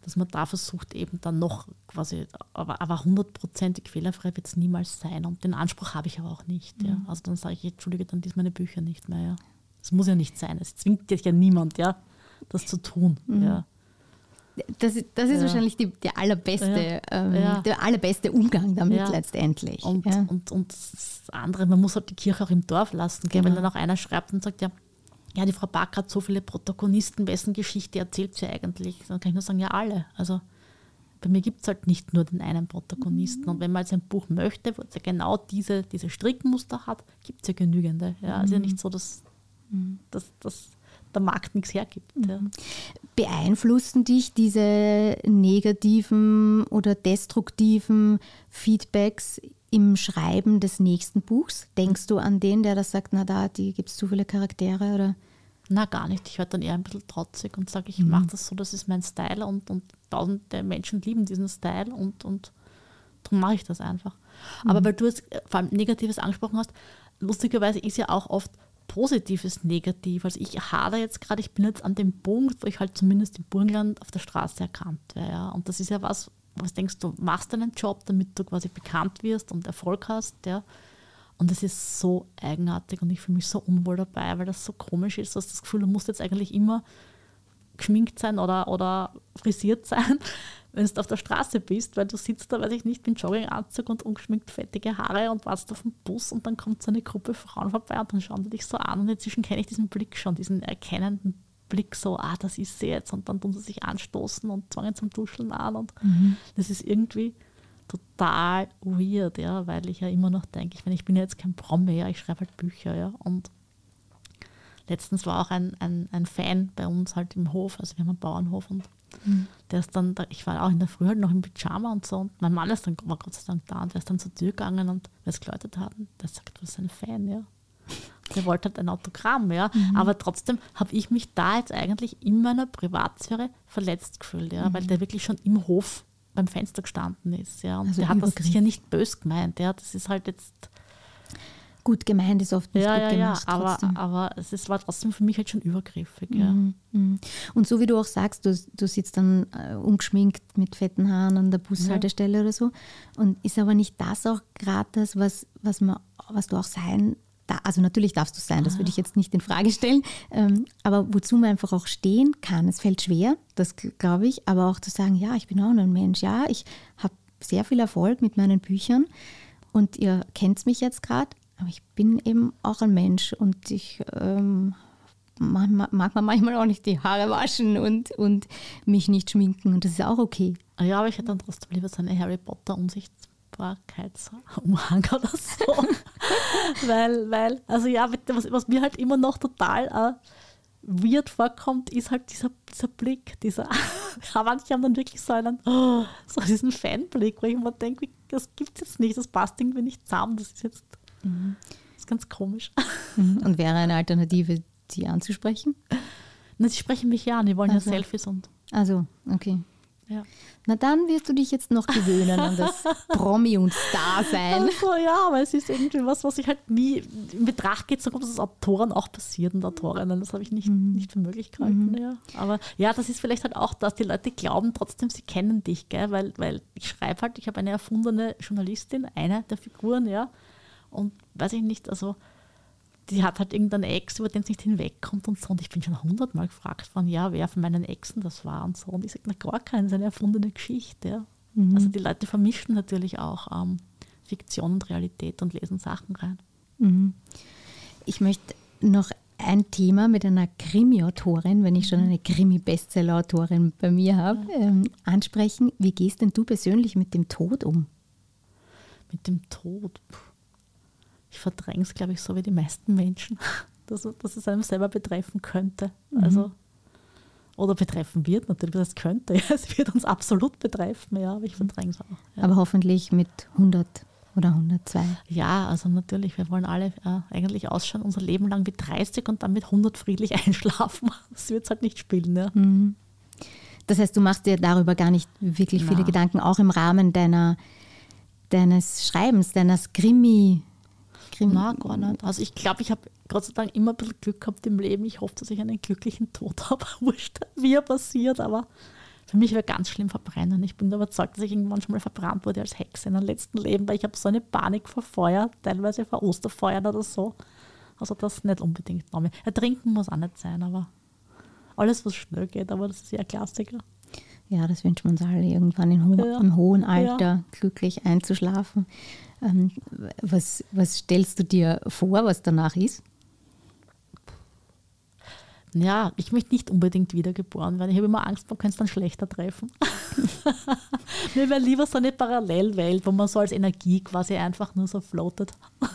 dass man da versucht eben dann noch quasi, aber, aber hundertprozentig fehlerfrei wird es niemals sein und den Anspruch habe ich aber auch nicht. Mhm. Ja. Also dann sage ich, entschuldige, dann lies meine Bücher nicht mehr. Ja. Das muss ja nicht sein, es zwingt dich ja niemand, ja, das zu tun. Mhm. Ja. Das, das ist ja. wahrscheinlich die, die allerbeste, ja. Ähm, ja. der allerbeste Umgang damit ja. letztendlich. Und, ja. und, und das andere, man muss halt die Kirche auch im Dorf lassen. Genau. Wenn dann auch einer schreibt und sagt, ja, ja, die Frau Back hat so viele Protagonisten, wessen Geschichte erzählt sie eigentlich? Dann kann ich nur sagen, ja, alle. Also bei mir gibt es halt nicht nur den einen Protagonisten. Mhm. Und wenn man jetzt ein Buch möchte, wo es ja genau diese, diese Strickmuster hat, gibt es ja genügende. Ja, mhm. ist ja nicht so, dass, mhm. dass, dass der Markt nichts hergibt. Mhm. Ja. Beeinflussen dich diese negativen oder destruktiven Feedbacks im Schreiben des nächsten Buchs? Denkst du an den, der das sagt, na da, die gibt es zu viele Charaktere? Oder? Na, gar nicht. Ich werde dann eher ein bisschen trotzig und sage, ich mhm. mache das so, das ist mein Style und, und tausende Menschen lieben diesen Style und, und darum mache ich das einfach. Mhm. Aber weil du es vor allem Negatives angesprochen hast, lustigerweise ist ja auch oft Positives negativ. Also ich hader jetzt gerade, ich bin jetzt an dem Punkt, wo ich halt zumindest im Burgenland auf der Straße erkannt werde. Ja. Und das ist ja was, was denkst du, machst einen Job, damit du quasi bekannt wirst und Erfolg hast. Ja. Und das ist so eigenartig und ich fühle mich so unwohl dabei, weil das so komisch ist, dass das Gefühl, du musst jetzt eigentlich immer geschminkt sein oder, oder frisiert sein, wenn du auf der Straße bist, weil du sitzt da, weiß ich nicht, in Jogginganzug und ungeschminkt fettige Haare und wartest auf den Bus und dann kommt so eine Gruppe Frauen vorbei und dann schauen die dich so an und inzwischen kenne ich diesen Blick schon, diesen erkennenden Blick so, ah, das ist sie jetzt und dann tun sie sich anstoßen und zwangen zum Duscheln an und mhm. das ist irgendwie total weird, ja, weil ich ja immer noch denke, ich meine, ich bin ja jetzt kein Promi, ja, ich schreibe halt Bücher, ja, und letztens war auch ein, ein, ein Fan bei uns halt im Hof, also wir haben einen Bauernhof und mhm. der ist dann, da, ich war auch in der Früh halt noch im Pyjama und so und mein Mann ist dann, war Gott sei Dank da und der ist dann zur Tür gegangen und wir es geläutet haben, der sagt, du bist ein Fan, ja. Der wollte halt ein Autogramm, ja, mhm. aber trotzdem habe ich mich da jetzt eigentlich in meiner Privatsphäre verletzt gefühlt, ja, mhm. weil der wirklich schon im Hof beim Fenster gestanden ist, ja, und also der hat das sicher nicht böse gemeint, ja, das ist halt jetzt gut gemeint, ist oft nicht ja, gut ja, gemacht. Ja, aber, aber es ist, war trotzdem für mich halt schon übergriffig. Ja. Mhm, mhm. Und so wie du auch sagst, du, du sitzt dann äh, ungeschminkt mit fetten Haaren an der Bushaltestelle ja. oder so und ist aber nicht das auch gerade das, was, was, man, was du auch sein da, also natürlich darfst du sein, das würde ich jetzt nicht in Frage stellen, ähm, aber wozu man einfach auch stehen kann, es fällt schwer, das glaube ich, aber auch zu sagen, ja, ich bin auch ein Mensch, ja, ich habe sehr viel Erfolg mit meinen Büchern und ihr kennt mich jetzt gerade, aber ich bin eben auch ein Mensch und ich ähm, mag, mag man manchmal auch nicht die Haare waschen und, und mich nicht schminken und das ist auch okay. Ja, aber ich hätte dann trotzdem lieber so eine Harry Potter Unsichtbarkeitsumhang oder so. weil, weil, also ja, was, was mir halt immer noch total äh, weird vorkommt, ist halt dieser, dieser Blick, dieser, ja, manche haben dann wirklich so einen, oh, so diesen Fanblick, wo ich immer denke, das gibt es jetzt nicht, das passt irgendwie nicht zusammen, das ist jetzt mhm. das ist ganz komisch. Und wäre eine Alternative, die anzusprechen? Na, sie sprechen mich ja an, die wollen also. ja Selfies und. Also, okay. Ja. Na dann wirst du dich jetzt noch gewöhnen an das Promi- und Star-Sein. Also, ja, aber es ist irgendwie was, was ich halt nie in Betracht gezogen habe, dass es Autoren auch passiert und Autorinnen. Das habe ich nicht, mhm. nicht für möglich gehalten. Mhm. Ja. Aber ja, das ist vielleicht halt auch, dass die Leute glauben trotzdem, sie kennen dich, gell? Weil, weil ich schreibe halt, ich habe eine erfundene Journalistin, eine der Figuren, ja, und weiß ich nicht, also die hat halt irgendeinen Ex, über den es nicht hinwegkommt und so. Und ich bin schon hundertmal gefragt worden, ja, wer von meinen Exen das war und so. Und ich sage, na gar keinen, das ist eine erfundene Geschichte. Ja. Mhm. Also die Leute vermischen natürlich auch ähm, Fiktion und Realität und lesen Sachen rein. Mhm. Ich möchte noch ein Thema mit einer Krimi-Autorin, wenn ich schon eine Krimi-Bestseller-Autorin bei mir habe, ja. ähm, ansprechen. Wie gehst denn du persönlich mit dem Tod um? Mit dem Tod? Puh. Ich verdränge es, glaube ich, so wie die meisten Menschen, dass, dass es einem selber betreffen könnte. Mhm. Also, oder betreffen wird natürlich, das könnte. Ja, es wird uns absolut betreffen, ja, aber ich verdränge es auch. Ja. Aber hoffentlich mit hundert oder hundertzwei. Ja, also natürlich, wir wollen alle äh, eigentlich ausschauen, unser Leben lang wie dreißig und dann mit hundert friedlich einschlafen. Das wird es halt nicht spielen. Ja. Mhm. Das heißt, du machst dir darüber gar nicht wirklich Na. viele Gedanken, auch im Rahmen deiner, deines Schreibens, deines Krimi- Nein, gar nicht. Also ich glaube, ich habe Gott sei Dank immer ein bisschen Glück gehabt im Leben. Ich hoffe, dass ich einen glücklichen Tod habe. Wurscht, wie er passiert, aber Für mich wäre ganz schlimm verbrennen. Ich bin überzeugt, dass ich irgendwann schon mal verbrannt wurde als Hexe in meinem letzten Leben, weil ich habe so eine Panik vor Feuer, teilweise vor Osterfeuern oder so. Also das nicht unbedingt. Ertrinken muss auch nicht sein, aber alles, was schnell geht, aber das ist ja ein Klassiker. Ja, das wünschen wir uns alle, irgendwann in ho- Ja. im hohen Alter Ja. glücklich einzuschlafen. Ähm, was, was stellst du dir vor, was danach ist? Ja, ich möchte nicht unbedingt wiedergeboren werden. Ich habe immer Angst, man könnte es dann schlechter treffen. Mir wäre lieber so eine Parallelwelt, wo man so als Energie quasi einfach nur so floatet.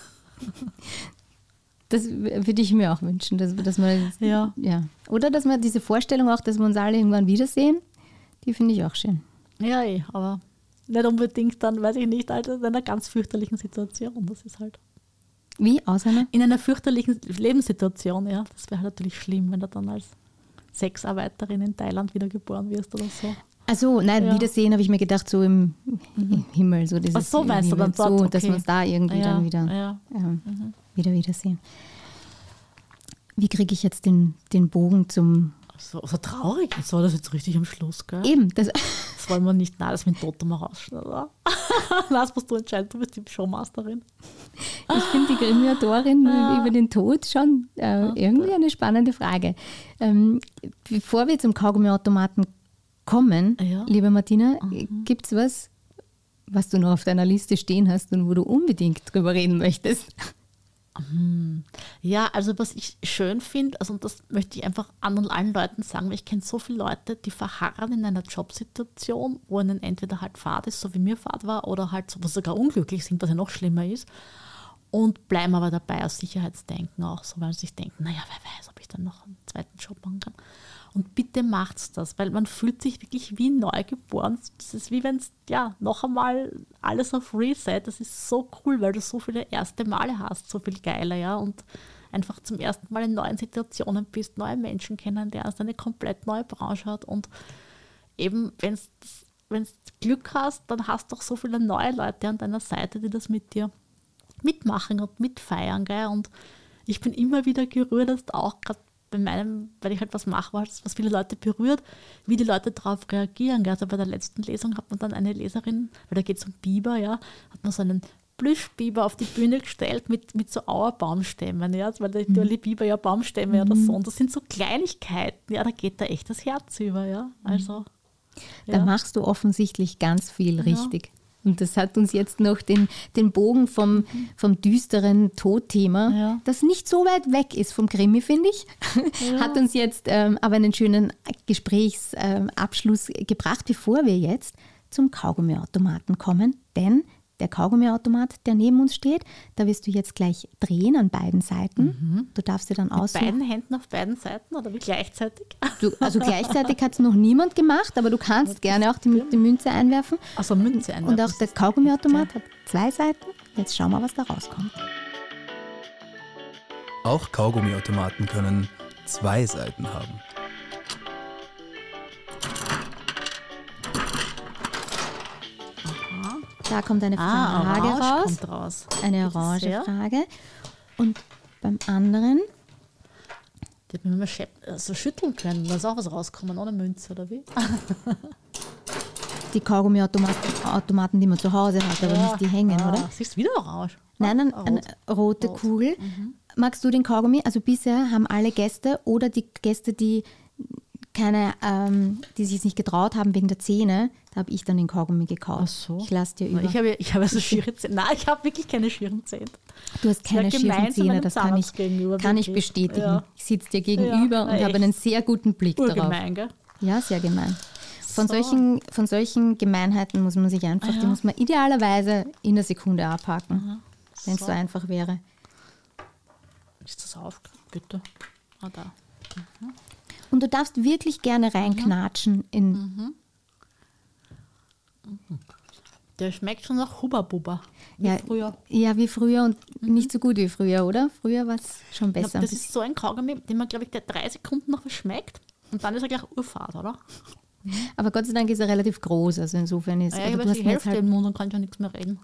Das würde ich mir auch wünschen, dass, dass man Ja. ja. Oder dass man diese Vorstellung auch, dass wir uns alle irgendwann wiedersehen, die finde ich auch schön. Ja, eh, aber nicht unbedingt dann, weiß ich nicht, halt in einer ganz fürchterlichen Situation. Das ist halt Wie? Aus einer? in einer fürchterlichen Lebenssituation, ja. Das wäre halt natürlich schlimm, wenn du dann als Sexarbeiterin in Thailand wiedergeboren wirst oder so. Also nein, Ja. Wiedersehen habe ich mir gedacht, so im, im Himmel. So dieses Ach so, meinst du dann so, dort? dass Okay. wir uns da irgendwie Ja, dann wieder, ja. ähm, wieder wiedersehen. Wie kriege ich jetzt den, den Bogen zum... So, so traurig, jetzt war das jetzt richtig am Schluss, gell? Eben, das, Das wollen wir nicht, nein, das mit Toto mal rausschneiden, oder? Das musst du entscheiden, du bist die Showmasterin. ich finde die Krimi-Autorin Ah. über den Tod schon äh, irgendwie eine spannende Frage. Ähm, bevor wir zum Kaugummiautomaten kommen, Ja. liebe Martina, gibt es was, was du noch auf deiner Liste stehen hast und wo du unbedingt drüber reden möchtest? Ja, also was ich schön finde, also und das möchte ich einfach anderen allen Leuten sagen, weil ich kenne so viele Leute, die verharren in einer Jobsituation, wo ihnen entweder halt Fahrt ist, so wie mir Fahrt war, oder halt so, wo sie sogar unglücklich sind, was ja noch schlimmer ist, und bleiben aber dabei aus Sicherheitsdenken auch so, weil sie sich denken, naja, wer weiß, ob ich dann noch einen zweiten Job machen kann. Und bitte macht's das, weil man fühlt sich wirklich wie neugeboren. Das ist wie wenn es, ja, noch einmal alles auf Reset. Das ist so cool, weil du so viele erste Male hast, so viel geiler, ja. Und einfach zum ersten Mal in neuen Situationen bist, neue Menschen kennenlernst, eine komplett neue Branche hat. Und eben, wenn du Glück hast, dann hast du auch so viele neue Leute an deiner Seite, die das mit dir mitmachen und mitfeiern, gell? Und ich bin immer wieder gerührt, dass auch gerade bei meinem, weil ich halt was mache, was, was viele Leute berührt, wie die Leute darauf reagieren. Gell? Also bei der letzten Lesung hat man dann eine Leserin, weil da geht es um Biber, ja, hat man so einen Plüschbiber auf die Bühne gestellt mit, mit so Auerbaumstämmen, ja, weil die mhm. alle Biber ja Baumstämme mhm. oder so. Und das sind so Kleinigkeiten, ja, da geht da echt das Herz über, ja. Also, da ja. machst du offensichtlich ganz viel richtig. Ja. Und das hat uns jetzt noch den, den Bogen vom, vom düsteren Todthema, Ja. das nicht so weit weg ist vom Krimi, finde ich, ja. hat uns jetzt ähm, aber einen schönen Gesprächsabschluss ähm, gebracht, bevor wir jetzt zum Kaugummiautomaten kommen. Denn der Kaugummiautomat, der neben uns steht, da wirst du jetzt gleich drehen an beiden Seiten. Mhm. Du darfst dir dann Mit aussuchen. beiden Händen auf beiden Seiten oder wie gleichzeitig? Du, also gleichzeitig hat es noch niemand gemacht, aber du kannst das gerne auch die, die Münze einwerfen. Also Münze einwerfen. Und auch der Kaugummiautomat hat zwei Seiten. Jetzt schauen wir, was da rauskommt. Auch Kaugummiautomaten können zwei Seiten haben. Da kommt eine ah, Frage Orange raus. Kommt raus. Eine orange sehr. Frage. Und beim anderen. Die hätten wir mal schäpp- also schütteln können. Da ist auch was rauskommen, ohne Münze, oder wie? Die Kaugummiautomaten, Automaten, die man zu Hause hat, aber Ja. nicht die hängen, ah, oder? Siehst du wieder orange? Nein, nein, Ah, eine rote Rot. Kugel. Mhm. Magst du den Kaugummi? Also bisher haben alle Gäste oder die Gäste, die keine, ähm, die sich nicht getraut haben wegen der Zähne, da habe ich dann den Kaugummi gekauft. Ach so. Ich lasse dir über. Ich habe, ich habe so schiere Zähne. Nein, ich habe wirklich keine schieren Zähne. Du hast keine Ja, gemein schiefen zu Zähne, meinem das kann ich, Zahnarzt gegenüber, kann ich wirklich. bestätigen. Ja. Ich sitze dir gegenüber Ja, und echt. habe einen sehr guten Blick darauf. Urgemein, gell? Ja, sehr gemein. Von, So. solchen, von solchen Gemeinheiten muss man sich einfach, Ah, ja. die muss man idealerweise in der Sekunde abhaken, wenn es So. so einfach wäre. Ist das auf? Bitte. Ah, da. Und du darfst wirklich gerne reinknatschen in. Der schmeckt schon nach Hubba Bubba. Wie Ja, früher. ja, wie früher und nicht so gut wie früher, oder? Früher war es schon Ich besser. glaub, das ist so ein Kaugummi, den man, glaube ich, der drei Sekunden noch schmeckt und dann ist er gleich Urfahrt, oder? Aber Gott sei Dank ist er relativ groß, also insofern ist. Ah, ja, also ich du habe hast die mir Hälfte jetzt im Mund und kann schon nichts mehr reden.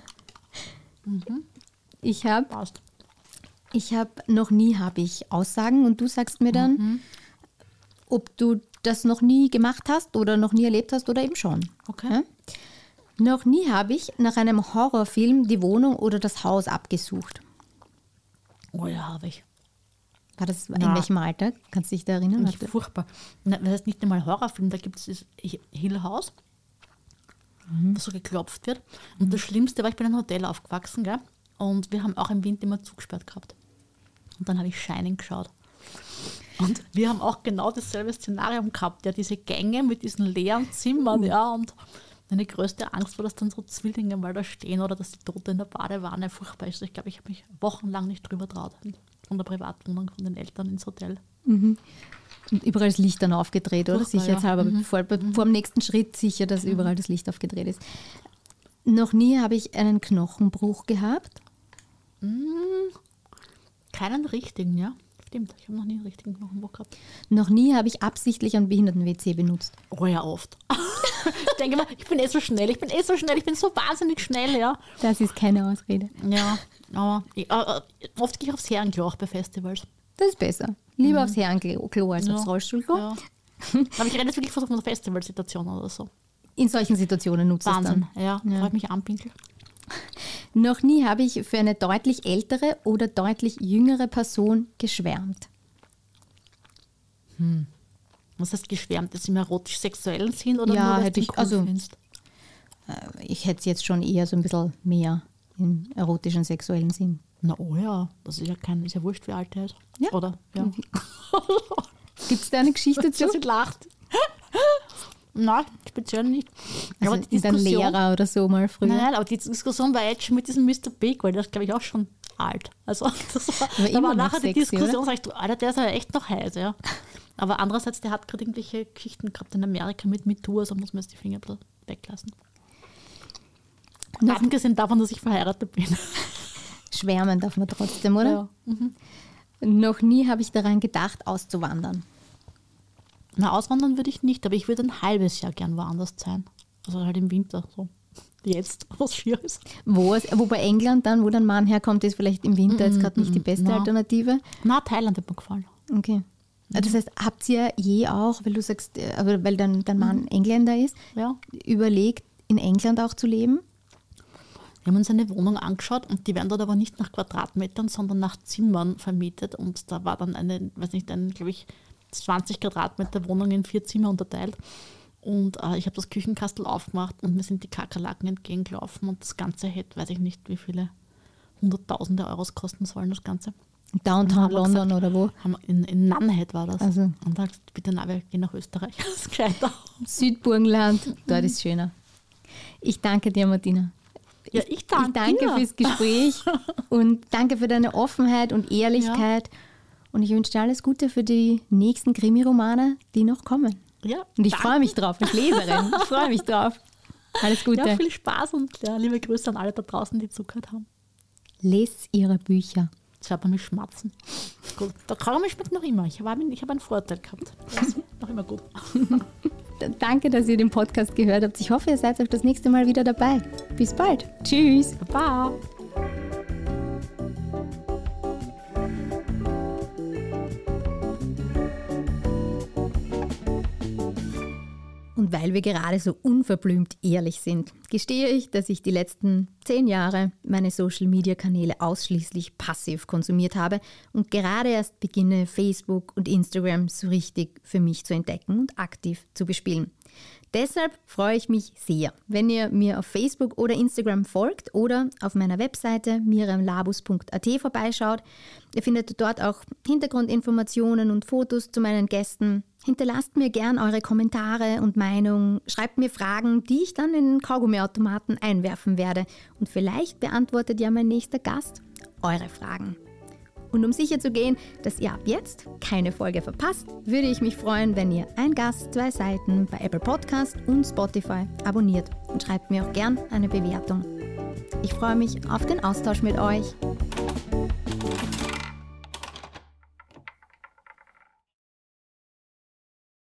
ich habe Passt. ich habe noch nie habe ich Aussagen und du sagst mir dann, ob du das noch nie gemacht hast oder noch nie erlebt hast oder eben schon. Okay. Ja? Noch nie habe ich nach einem Horrorfilm die Wohnung oder das Haus abgesucht. Oh ja, habe ich. War das in Na. welchem Alter? Kannst du dich da erinnern? Nicht furchtbar. Na, das heißt nicht einmal Horrorfilm, da gibt es das Hill House, mhm. wo so geklopft wird. Und mhm. das Schlimmste war, ich bin in einem Hotel aufgewachsen, gell? Und wir haben auch im Winter immer zugesperrt gehabt. Und dann habe ich Shining geschaut. Und wir haben auch genau dasselbe Szenario gehabt, ja, diese Gänge mit diesen leeren Zimmern, mhm. ja, und meine größte Angst war, dass dann so Zwillinge mal da stehen oder dass die Tote in der Badewanne furchtbar ist. Ich glaube, ich habe mich wochenlang nicht drüber traut. Von der Privatwohnung von den Eltern ins Hotel. Mhm. Und überall das Licht dann aufgedreht, oder? Furchtbar, Sicherheitshalber, ja. mhm. vor, vor dem nächsten Schritt sicher, dass Mhm. überall das Licht aufgedreht ist. Noch nie habe ich einen Knochenbruch gehabt. Mhm. Keinen richtigen, ja. Stimmt, ich habe noch nie einen richtigen Knochenbruch gehabt. Noch nie habe ich absichtlich einen Behinderten-W C benutzt. Oh ja, oft. Ich denke mal, ich bin eh so schnell, ich bin eh so schnell, ich bin so wahnsinnig schnell, ja. Das ist keine Ausrede. Ja, aber ich, äh, oft gehe ich aufs Herrenklo auch bei Festivals. Das ist besser. Lieber mhm. aufs Herrenklo als Ja. aufs Rollstuhlklo. Ja. Aber ich rede jetzt wirklich von einer Festivalsituation oder so. In solchen Situationen nutzt es Wahnsinn, dann. ja, Ja. freut mich anpinkel. Noch nie habe ich für eine deutlich ältere oder deutlich jüngere Person geschwärmt. Was heißt geschwärmt, dass sie im erotisch-sexuellen sind oder Ja, nur, dass hätte du ihn ich- cool also- findest? Ich hätte es jetzt schon eher so ein bisschen mehr im erotischen, sexuellen Sinn. Na oh ja, das ist ja kein, ist ja wurscht, wie alt er ist. Ja. Oder? Ja. Gibt es da eine Geschichte dazu? Sie lacht. Nein, speziell nicht. Also aber die dein Diskussion, Lehrer oder so mal früher. nein, nein, aber die Diskussion war jetzt schon mit diesem Mister Big, weil der ist, glaube ich, auch schon alt. Also das war, Aber da immer war noch nachher die sexy, Diskussion, sag ich, du, Alter, der ist ja echt noch heiß, ja. Aber andererseits, der hat gerade irgendwelche Geschichten gehabt in Amerika mit MeToo, also muss man jetzt die Finger ein bisschen weglassen. Noch Abgesehen davon, dass ich verheiratet bin. schwärmen darf man trotzdem, oder? Ja. Mhm. Noch nie habe ich daran gedacht, auszuwandern. Na, auswandern würde ich nicht, aber ich würde ein halbes Jahr gern woanders sein. Also halt im Winter, so. Jetzt, was schier ist. Wo es, wobei England dann, wo dein Mann herkommt, ist vielleicht im Winter jetzt gerade nicht die beste na. Alternative. Na, Thailand hat mir gefallen. Okay. Das heißt, habt ihr je auch, weil du sagst, äh, aber weil dein, dein Mann Engländer ist, Ja. überlegt, in England auch zu leben? Wir haben uns eine Wohnung angeschaut und die werden dort aber nicht nach Quadratmetern, sondern nach Zimmern vermietet. Und da war dann eine, weiß nicht, eine, glaube ich, zwanzig Quadratmeter Wohnung in vier Zimmer unterteilt. Und äh, ich habe das Küchenkastel aufgemacht und mir sind die Kakerlaken entgegengelaufen und das Ganze hätte, weiß ich nicht, wie viele hunderttausende Euros kosten sollen, das Ganze. Downtown haben wir London gesagt, oder wo? Haben wir in, in Nunhead war das. Also. Und da gesagt, bitte, na, wir gehen nach Österreich. Das ist gescheiter. Südburgenland, dort ist schöner. Ich danke dir, Martina. Ja, ich danke Ich danke dir. fürs Gespräch und danke für deine Offenheit und Ehrlichkeit. Und ich wünsche dir alles Gute für die nächsten Krimi-Romane, die noch kommen. Ja, Und ich danke. freue mich drauf, als Leserin. Ich freue mich drauf. Alles Gute. Ja, viel Spaß und ja, liebe Grüße an alle da draußen, die zugehört haben. Lest ihre Bücher. Jetzt hört man mich schmatzen. Gut, der Kaugummi schmeckt noch immer. Ich habe ich hab einen Vorteil gehabt. Das ist noch immer gut. Danke, dass ihr den Podcast gehört habt. Ich hoffe, ihr seid auch das nächste Mal wieder dabei. Bis bald. Tschüss. Baba. Und weil wir gerade so unverblümt ehrlich sind, gestehe ich, dass ich die letzten zehn Jahre meine Social-Media-Kanäle ausschließlich passiv konsumiert habe und gerade erst beginne, Facebook und Instagram so richtig für mich zu entdecken und aktiv zu bespielen. Deshalb freue ich mich sehr, wenn ihr mir auf Facebook oder Instagram folgt oder auf meiner Webseite miriamlabus punkt at vorbeischaut. Ihr findet dort auch Hintergrundinformationen und Fotos zu meinen Gästen. Hinterlasst mir gern eure Kommentare und Meinungen, schreibt mir Fragen, die ich dann in den Kaugummiautomaten einwerfen werde. Und vielleicht beantwortet ja mein nächster Gast eure Fragen. Und um sicher zu gehen, dass ihr ab jetzt keine Folge verpasst, würde ich mich freuen, wenn ihr ein Gast, zwei Seiten bei Apple Podcast und Spotify abonniert und schreibt mir auch gern eine Bewertung. Ich freue mich auf den Austausch mit euch.